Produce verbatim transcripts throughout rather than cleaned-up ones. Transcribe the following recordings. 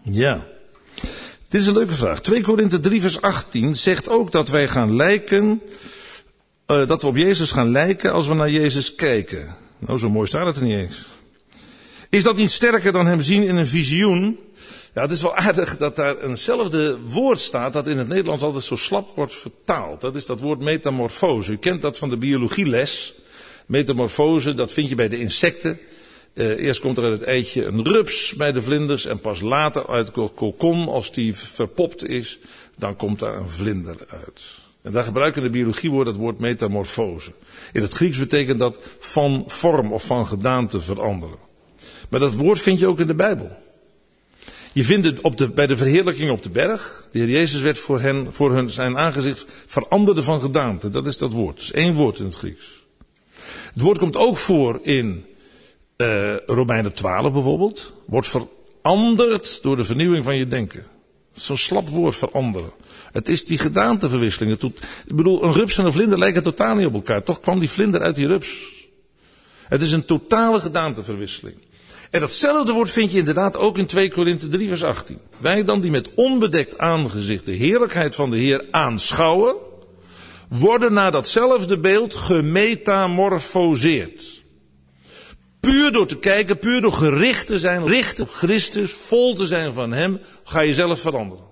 Ja. Dit is een leuke vraag. twee Korinthe drie vers achttien zegt ook dat wij gaan lijken, uh, dat we op Jezus gaan lijken als we naar Jezus kijken. Nou, zo mooi staat het er niet eens. Is dat niet sterker dan hem zien in een visioen? Ja, het is wel aardig dat daar eenzelfde woord staat dat in het Nederlands altijd zo slap wordt vertaald. Dat is dat woord metamorfose. U kent dat van de biologieles. Metamorfose, dat vind je bij de insecten. Uh, eerst komt er uit het eitje een rups bij de vlinders en pas later uit het kokon, als die verpopt is, dan komt daar een vlinder uit. En daar gebruiken de biologiewoord het woord metamorfose. In het Grieks betekent dat van vorm of van gedaante veranderen. Maar dat woord vind je ook in de Bijbel. Je vindt het op de, bij de verheerlijking op de berg. De Heer Jezus werd voor hen, voor hun zijn aangezicht veranderde van gedaante. Dat is dat woord. Dat is één woord in het Grieks. Het woord komt ook voor in uh, Romeinen twaalf bijvoorbeeld. Wordt veranderd door de vernieuwing van je denken. Zo'n slap woord, veranderen. Het is die gedaanteverwisseling. Het doet, ik bedoel, een rups en een vlinder lijken totaal niet op elkaar. Toch kwam die vlinder uit die rups. Het is een totale gedaanteverwisseling. En datzelfde woord vind je inderdaad ook in twee Korinthe drie vers achttien. Wij dan die met onbedekt aangezicht de heerlijkheid van de Heer aanschouwen, worden naar datzelfde beeld gemetamorfoseerd. Puur door te kijken, puur door gericht te zijn, richt op Christus, vol te zijn van Hem, ga je zelf veranderen.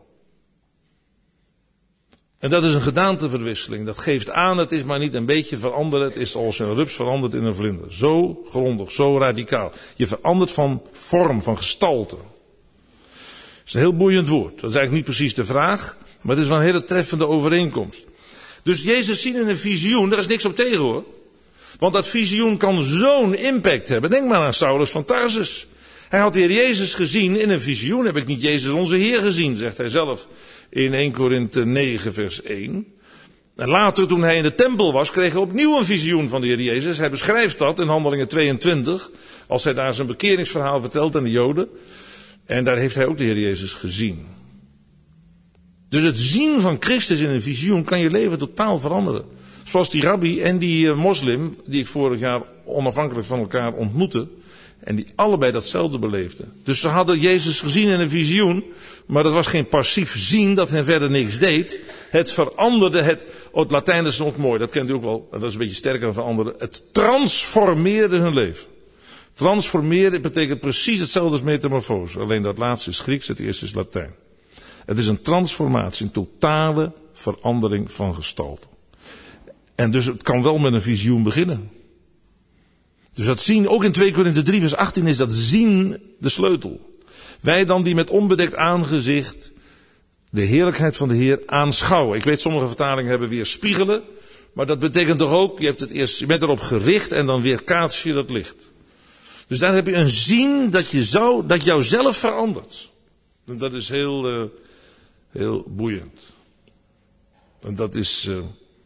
En dat is een gedaanteverwisseling. Dat geeft aan, het is maar niet een beetje veranderen. Het is als een rups verandert in een vlinder. Zo grondig, zo radicaal. Je verandert van vorm, van gestalte. Dat is een heel boeiend woord. Dat is eigenlijk niet precies de vraag, maar het is wel een hele treffende overeenkomst. Dus Jezus zien in een visioen, daar is niks op tegen hoor. Want dat visioen kan zo'n impact hebben. Denk maar aan Saulus van Tarsus. Hij had de Heer Jezus gezien in een visioen. Heb ik niet Jezus onze Heer gezien, zegt hij zelf in eerste Korinthe negen vers één. En later toen hij in de tempel was, kreeg hij opnieuw een visioen van de Heer Jezus. Hij beschrijft dat in Handelingen tweeëntwintig. Als hij daar zijn bekeringsverhaal vertelt aan de Joden. En daar heeft hij ook de Heer Jezus gezien. Dus het zien van Christus in een visioen kan je leven totaal veranderen. Zoals die rabbi en die uh, moslim, die ik vorig jaar onafhankelijk van elkaar ontmoette. En die allebei datzelfde beleefden. Dus ze hadden Jezus gezien in een visioen. Maar dat was geen passief zien dat hen verder niks deed. Het veranderde, het, oh, het Latijn is ook mooi, dat kent u ook wel. Dat is een beetje sterker dan veranderen. Het transformeerde hun leven. Transformeren betekent precies hetzelfde als metamorfose. Alleen dat laatste is Grieks, het eerste is Latijn. Het is een transformatie, een totale verandering van gestalte. En dus het kan wel met een visioen beginnen. Dus dat zien, ook in twee Korinthe drie vers achttien is dat zien de sleutel. Wij dan die met onbedekt aangezicht de heerlijkheid van de Heer aanschouwen. Ik weet, sommige vertalingen hebben weer spiegelen. Maar dat betekent toch ook, je hebt het eerst, je bent erop gericht en dan weerkaats je dat licht. Dus daar heb je een zien dat je zou, dat jouzelf verandert. En dat is heel, uh, heel boeiend. En dat is uh,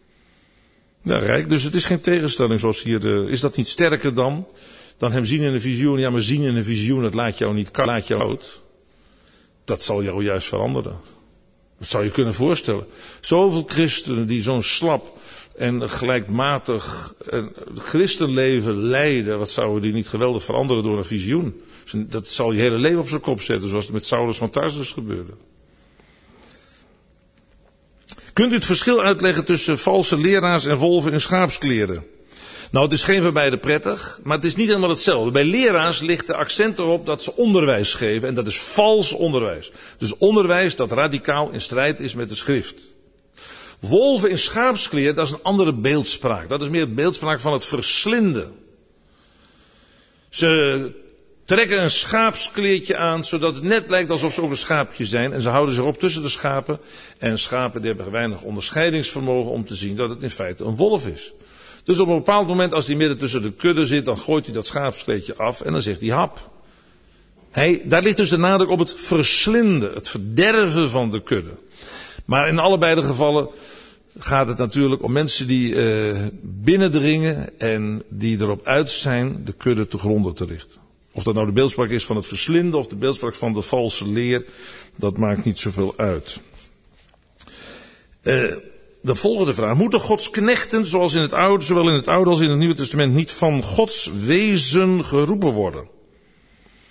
ja, rijk. Dus het is geen tegenstelling zoals hier. Uh, is dat niet sterker dan? Dan hem zien in een visioen. Ja, maar zien in een visioen, dat laat jou niet koud, laat jou oud. Dat zal jou juist veranderen. Dat zou je kunnen voorstellen. Zoveel christenen die zo'n slap en gelijkmatig een christenleven leiden. Wat zouden die niet geweldig veranderen door een visioen? Dat zal je hele leven op zijn kop zetten, zoals het met Saulus van Tarsus gebeurde. Kunt u het verschil uitleggen tussen valse leraars en wolven in schaapskleren? Nou, het is geen van beide prettig, maar het is niet helemaal hetzelfde. Bij leraars ligt de accent erop dat ze onderwijs geven en dat is vals onderwijs. Dus onderwijs dat radicaal in strijd is met de schrift. Wolven in schaapskleren, dat is een andere beeldspraak. Dat is meer het beeldspraak van het verslinden. Ze trekken een schaapskleertje aan, zodat het net lijkt alsof ze ook een schaapje zijn. En ze houden zich op tussen de schapen. En schapen die hebben weinig onderscheidingsvermogen om te zien dat het in feite een wolf is. Dus op een bepaald moment, als hij midden tussen de kudde zit, dan gooit hij dat schaapskleedje af en dan zegt hij hap. Hij, daar ligt dus de nadruk op het verslinden, het verderven van de kudde. Maar in allebei de gevallen gaat het natuurlijk om mensen die uh, binnendringen en die erop uit zijn de kudde te gronden te richten. Of dat nou de beeldspraak is van het verslinden of de beeldspraak van de valse leer, dat maakt niet zoveel uit. Uh, de volgende vraag. Moeten Gods knechten, zoals in het Oude, zowel in het Oude als in het Nieuwe Testament, niet van Gods wezen geroepen worden?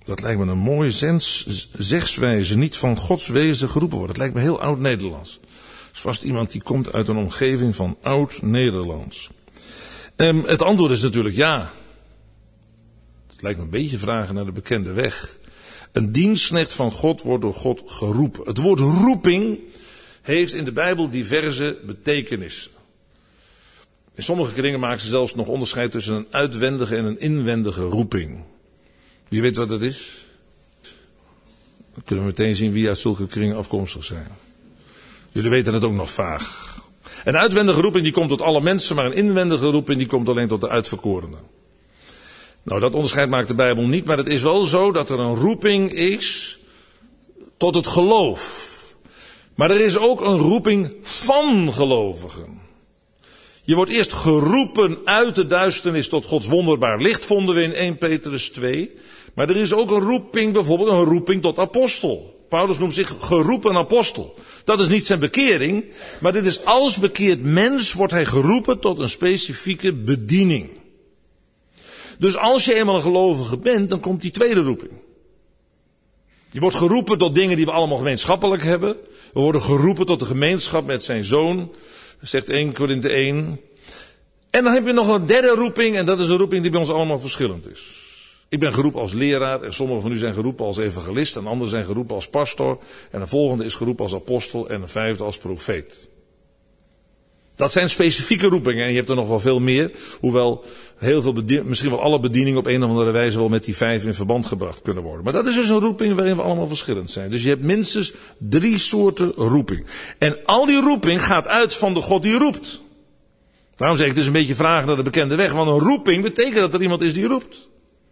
Dat lijkt me een mooie zens, zegswijze, niet van Gods wezen geroepen worden. Het lijkt me heel oud-Nederlands. Het is vast iemand die komt uit een omgeving van oud-Nederlands. Um, het antwoord is natuurlijk ja. Het lijkt me een beetje vragen naar de bekende weg. Een dienstknecht van God wordt door God geroepen. Het woord roeping heeft in de Bijbel diverse betekenissen. In sommige kringen maken ze zelfs nog onderscheid tussen een uitwendige en een inwendige roeping. Wie weet wat dat is? Dan kunnen we meteen zien wie uit zulke kringen afkomstig zijn. Jullie weten het ook nog vaag. Een uitwendige roeping die komt tot alle mensen, maar een inwendige roeping die komt alleen tot de uitverkorenen. Nou, dat onderscheid maakt de Bijbel niet, maar het is wel zo dat er een roeping is tot het geloof. Maar er is ook een roeping van gelovigen. Je wordt eerst geroepen uit de duisternis tot Gods wonderbaar licht, vonden we in eerste Petrus twee. Maar er is ook een roeping, bijvoorbeeld een roeping tot apostel. Paulus noemt zich geroepen apostel. Dat is niet zijn bekering, maar dit is als bekeerd mens wordt hij geroepen tot een specifieke bediening. Dus als je eenmaal een gelovige bent, dan komt die tweede roeping. Je wordt geroepen tot dingen die we allemaal gemeenschappelijk hebben. We worden geroepen tot de gemeenschap met zijn zoon, zegt eerste Korinthe één. En dan heb je nog een derde roeping, en dat is een roeping die bij ons allemaal verschillend is. Ik ben geroepen als leraar, en sommigen van u zijn geroepen als evangelist, en anderen zijn geroepen als pastor, en de volgende is geroepen als apostel, en de vijfde als profeet. Dat zijn specifieke roepingen, en je hebt er nog wel veel meer, hoewel heel veel bedien- misschien wel alle bedieningen op een of andere wijze wel met die vijf in verband gebracht kunnen worden. Maar dat is dus een roeping waarin we allemaal verschillend zijn. Dus je hebt minstens drie soorten roeping. En al die roeping gaat uit van de God die roept. Daarom zeg ik dus een beetje vragen naar de bekende weg, want een roeping betekent dat er iemand is die roept.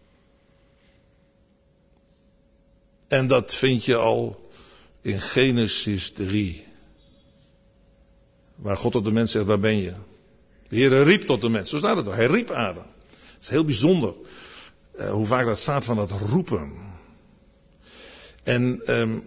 En dat vind je al in Genesis drie. Waar God tot de mens zegt, waar ben je? De Heer riep tot de mens. Zo staat het wel. Hij riep Adam. Het is heel bijzonder. Uh, hoe vaak dat staat van het roepen. En um,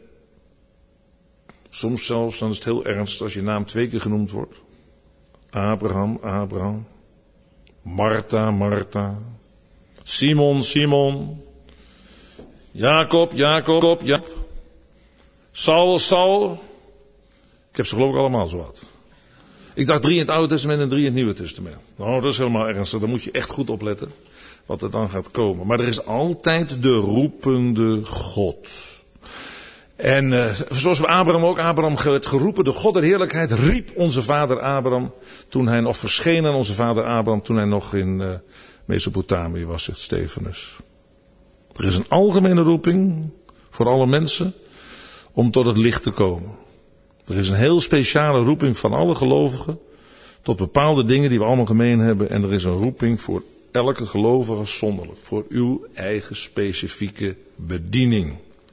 soms zelfs, dan is het heel ernstig als je naam twee keer genoemd wordt. Abraham, Abraham. Martha, Martha. Simon, Simon. Jacob, Jacob, Jacob. Saul, Saul. Ik heb ze geloof ik allemaal zo wat. Ik dacht drie in het Oude Testament en drie in het Nieuwe Testament. Nou, dat is helemaal ernstig. Daar moet je echt goed opletten wat er dan gaat komen. Maar er is altijd de roepende God. En uh, zoals bij Abraham ook. Abraham werd geroepen. De God der heerlijkheid riep onze vader Abraham. Toen hij nog verscheen aan onze vader Abraham. Toen hij nog in uh, Mesopotamië was, zegt Stefanus. Er is een algemene roeping voor alle mensen om tot het licht te komen. Er is een heel speciale roeping van alle gelovigen tot bepaalde dingen die we allemaal gemeen hebben. En er is een roeping voor elke gelovige zonderlijk. Voor uw eigen specifieke bediening.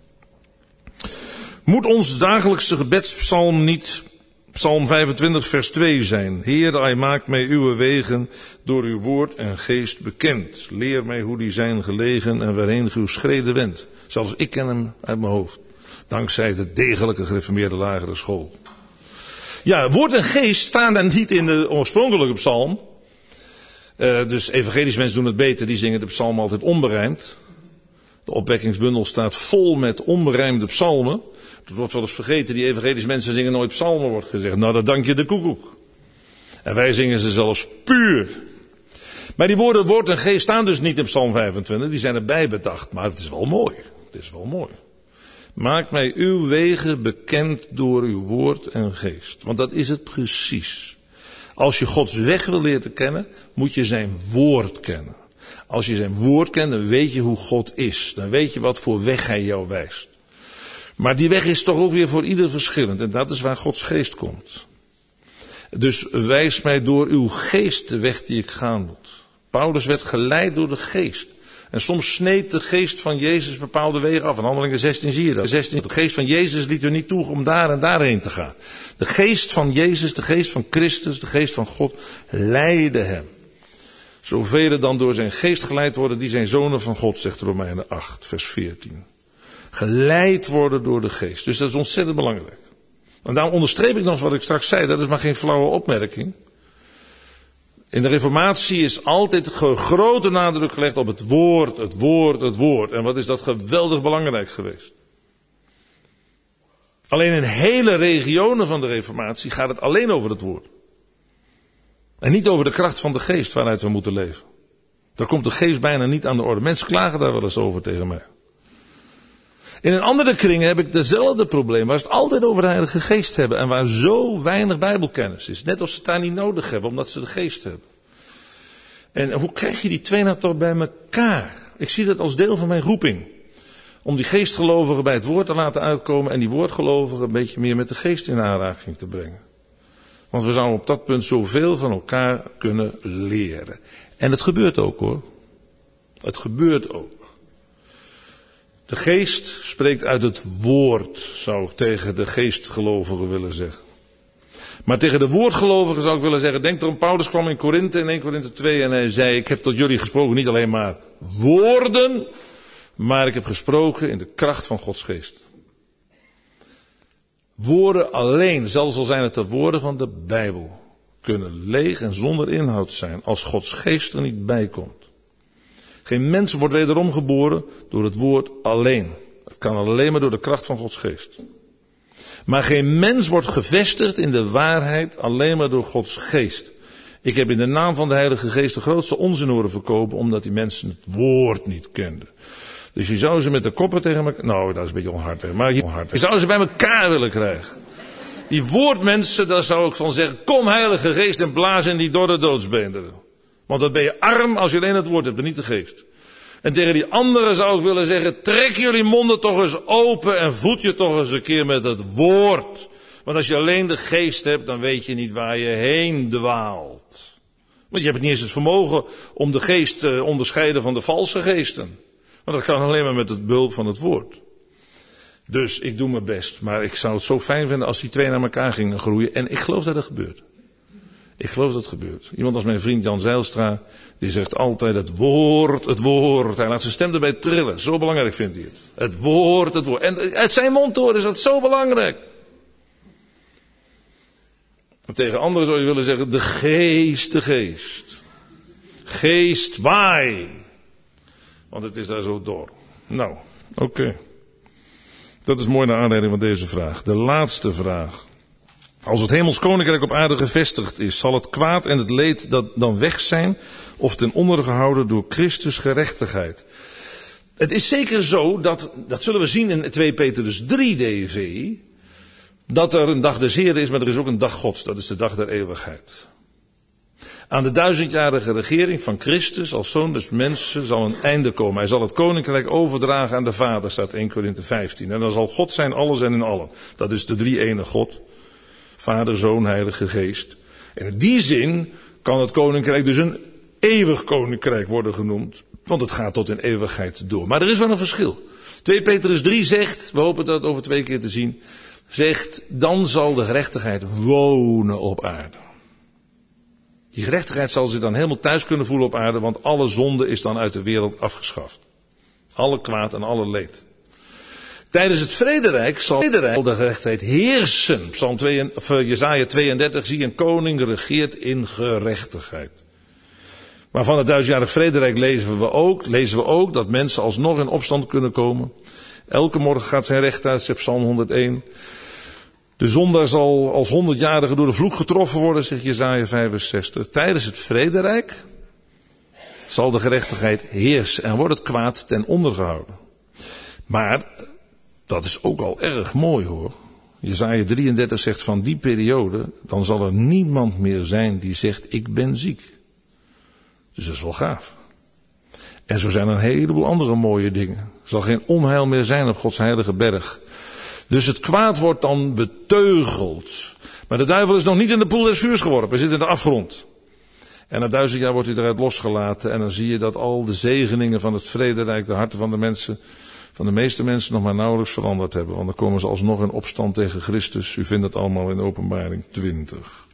Moet ons dagelijkse gebedspsalm niet Psalm vijfentwintig vers twee zijn? Heer, hij maakt mij uw wegen door uw woord en geest bekend. Leer mij hoe die zijn gelegen en waarheen uw schreden wendt. Zelfs ik ken hem uit mijn hoofd. Dankzij de degelijke gereformeerde lagere school. Ja, woord en geest staan daar niet in de oorspronkelijke psalm. Uh, dus evangelische mensen doen het beter. Die zingen de psalm altijd onberijmd. De opwekkingsbundel staat vol met onberijmde psalmen. Dat wordt wel eens vergeten. Die evangelische mensen zingen nooit psalmen, wordt gezegd. Nou, dat dank je de koekoek. En wij zingen ze zelfs puur. Maar die woorden woord en geest staan dus niet in psalm vijfentwintig. Die zijn erbij bedacht. Maar het is wel mooi. Het is wel mooi. Maak mij uw wegen bekend door uw woord en geest. Want dat is het precies. Als je Gods weg wil leren kennen, moet je zijn woord kennen. Als je zijn woord kent, dan weet je hoe God is. Dan weet je wat voor weg hij jou wijst. Maar die weg is toch ook weer voor ieder verschillend. En dat is waar Gods geest komt. Dus wijs mij door uw geest de weg die ik gaan moet. Paulus werd geleid door de geest. En soms sneed de geest van Jezus bepaalde wegen af. In Handelingen zestien zie je dat. zestien, de geest van Jezus liet u niet toe om daar en daarheen te gaan. De geest van Jezus, de geest van Christus, de geest van God leidde hem. Zoveel dan door zijn geest geleid worden, die zijn zonen van God, zegt Romeinen acht, vers veertien. Geleid worden door de geest. Dus dat is ontzettend belangrijk. En daarom onderstreep ik nog eens wat ik straks zei. Dat is maar geen flauwe opmerking. In de Reformatie is altijd grote nadruk gelegd op het woord, het woord, het woord. En wat is dat geweldig belangrijk geweest. Alleen in hele regionen van de Reformatie gaat het alleen over het woord. En niet over de kracht van de geest waaruit we moeten leven. Daar komt de geest bijna niet aan de orde. Mensen klagen daar wel eens over tegen mij. In een andere kringen heb ik dezelfde probleem, waar ze het altijd over de Heilige Geest hebben en waar zo weinig Bijbelkennis is. Net als ze het daar niet nodig hebben, omdat ze de Geest hebben. En hoe krijg je die twee nou toch bij elkaar? Ik zie dat als deel van mijn roeping. Om die geestgelovigen bij het woord te laten uitkomen en die woordgelovigen een beetje meer met de Geest in aanraking te brengen. Want we zouden op dat punt zoveel van elkaar kunnen leren. En het gebeurt ook hoor. Het gebeurt ook. De geest spreekt uit het woord, zou ik tegen de geestgelovigen willen zeggen. Maar tegen de woordgelovigen zou ik willen zeggen, denk erom, Paulus kwam in Korinthe, in Eerste Korinthe twee en hij zei, ik heb tot jullie gesproken niet alleen maar woorden, maar ik heb gesproken in de kracht van Gods geest. Woorden alleen, zelfs al zijn het de woorden van de Bijbel, kunnen leeg en zonder inhoud zijn als Gods geest er niet bij komt. Geen mens wordt wederom geboren door het woord alleen. Het kan alleen maar door de kracht van Gods geest. Maar geen mens wordt gevestigd in de waarheid alleen maar door Gods geest. Ik heb in de naam van de Heilige Geest de grootste onzin horen verkopen, omdat die mensen het woord niet kenden. Dus je zou ze met de koppen tegen elkaar... Nou, dat is een beetje onhartig. Maar je, je zou ze bij elkaar willen krijgen. Die woordmensen, daar zou ik van zeggen, kom Heilige Geest en blaas in die dorre doodsbeenderen. Want dan ben je arm als je alleen het woord hebt en niet de geest. En tegen die anderen zou ik willen zeggen, trek jullie monden toch eens open en voed je toch eens een keer met het woord. Want als je alleen de geest hebt, dan weet je niet waar je heen dwaalt. Want je hebt niet eens het vermogen om de geest te onderscheiden van de valse geesten. Want dat kan alleen maar met het behulp van het woord. Dus ik doe mijn best. Maar ik zou het zo fijn vinden als die twee naar elkaar gingen groeien. En ik geloof dat het gebeurt. Ik geloof dat het gebeurt. Iemand als mijn vriend Jan Zijlstra, die zegt altijd het woord, het woord. Hij laat zijn stem erbij trillen. Zo belangrijk vindt hij het. Het woord, het woord. En uit zijn mond horen is dat zo belangrijk. En tegen anderen zou je willen zeggen, de geest, de geest. Geest, waai. Want het is daar zo door. Nou, oké. Okay. Dat is mooi naar aanleiding van deze vraag. De laatste vraag. Als het hemels koninkrijk op aarde gevestigd is, zal het kwaad en het leed dat dan weg zijn of ten onder gehouden door Christus gerechtigheid? Het is zeker zo, dat, dat zullen we zien in twee Petrus drie D V, dat er een dag des Heren is, maar er is ook een dag Gods, dat is de dag der eeuwigheid. Aan de duizendjarige regering van Christus als zoon des mensen zal een einde komen. Hij zal het koninkrijk overdragen aan de Vader, staat Eerste Korinthe vijftien. En dan zal God zijn alles en in allen. Dat is de drie ene God. Vader, Zoon, Heilige Geest. En in die zin kan het koninkrijk dus een eeuwig koninkrijk worden genoemd. Want het gaat tot in eeuwigheid door. Maar er is wel een verschil. twee Petrus drie zegt, we hopen dat over twee keer te zien, zegt, dan zal de gerechtigheid wonen op aarde. Die gerechtigheid zal zich dan helemaal thuis kunnen voelen op aarde, want alle zonde is dan uit de wereld afgeschaft. Alle kwaad en alle leed. Tijdens het vrederijk zal de gerechtigheid heersen. Psalm twee, of Jesaja tweeëndertig, zie een koning regeert in gerechtigheid. Maar van het duizendjarig vrederijk lezen we ook, lezen we ook dat mensen alsnog in opstand kunnen komen. Elke morgen gaat zijn recht uit, zegt Psalm honderdéén. De zondaar zal als honderdjarige door de vloek getroffen worden, zegt Jesaja vijfenzestig. Tijdens het vrederijk zal de gerechtigheid heersen en wordt het kwaad ten onder gehouden. Maar dat is ook al erg mooi hoor. Jesaja drieëndertig zegt van die periode, dan zal er niemand meer zijn die zegt ik ben ziek. Dus dat is wel gaaf. En zo zijn er een heleboel andere mooie dingen. Er zal geen onheil meer zijn op Gods heilige berg. Dus het kwaad wordt dan beteugeld. Maar de duivel is nog niet in de poel des vuurs geworpen. Hij zit in de afgrond. En na duizend jaar wordt hij eruit losgelaten. En dan zie je dat al de zegeningen van het vrederijk de harten van de mensen, van de meeste mensen nog maar nauwelijks veranderd hebben. Want dan komen ze alsnog in opstand tegen Christus. U vindt het allemaal in Openbaring twintig.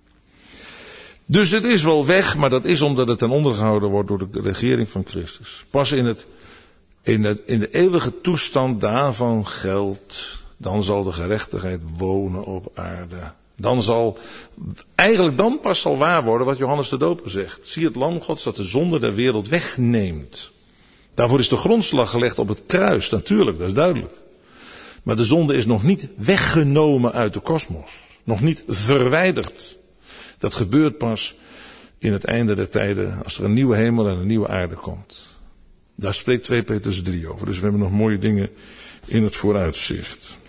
Dus het is wel weg, maar dat is omdat het ten onder gehouden wordt door de regering van Christus. Pas in, het, in, het, in de eeuwige toestand daarvan geldt, dan zal de gerechtigheid wonen op aarde. Dan zal, eigenlijk dan pas zal waar worden wat Johannes de Doper zegt. Zie het lam Gods dat de zonde der wereld wegneemt. Daarvoor is de grondslag gelegd op het kruis, natuurlijk, dat is duidelijk. Maar de zonde is nog niet weggenomen uit de kosmos. Nog niet verwijderd. Dat gebeurt pas in het einde der tijden, als er een nieuwe hemel en een nieuwe aarde komt. Daar spreekt twee Petrus drie over. Dus we hebben nog mooie dingen in het vooruitzicht.